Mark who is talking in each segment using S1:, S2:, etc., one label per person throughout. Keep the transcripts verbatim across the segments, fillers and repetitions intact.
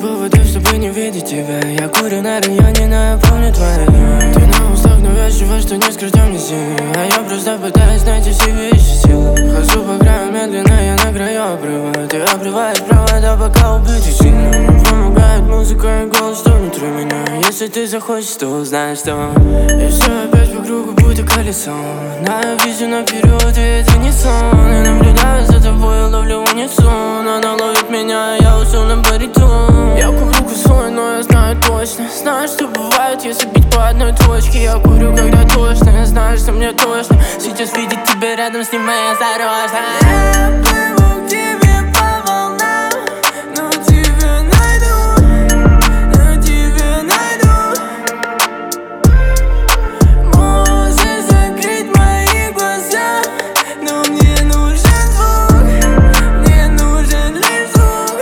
S1: поводов, чтобы не видеть тебя. Я курю на районе, но я помню твои. Ты на устах навязчиво, что не скрыть мне силы. А я просто пытаюсь найти все вещи силы. Хожу по краю медленно, я на краю обрыва. Ты обрываешь провода, пока убить сильно. Мне помогает музыка и голос, что внутри меня. Если ты захочешь, то узнаешь, что и все опять по кругу, будто колесо. Да, я вижу наперед, и это не сон. И наблюдаю за тобой, ловлю унисон. Она ловит меня, я ушел на баритон. Я курю косой, но я знаю точно. Знаю, что бывает, если бить по одной точке. Я курю, когда точно, я знаю, что мне точно. Сейчас видеть тебя рядом с ним моя зарожна. Я плыву к тебе по волнам, но тебя найду, но тебя найду. Можешь закрыть мои глаза, но мне нужен звук, мне нужен лишь звук.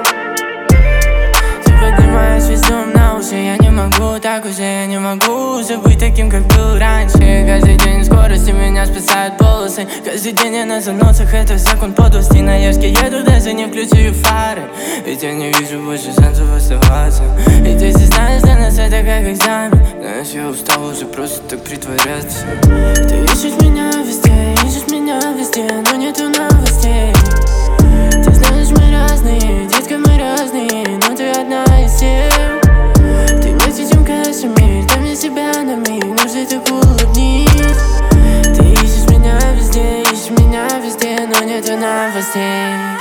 S1: Ты поднимаешь весь дом на уши, я не могу так уже, я не могу уже быть таким, как был раньше. Каждый день скорости меня спасают полосы. Каждый день я на заносах, это закон подлости. На Яшке еду, даже не включаю фары. Ведь я не вижу больше шансов оставаться. И ты знаешь, для нас это как экзамен. Знаешь, я устал уже просто так притворяться. Ты ищешь меня везде, ищешь меня везде, но нету новостей. Ты знаешь, мы разные, детка, мы разные, но ты одна из всех. Ты вместе, чем кашемир, дай мне себя на миг, нужно так улыбнись. Ты ищешь меня везде, ищешь меня везде, но нету новостей.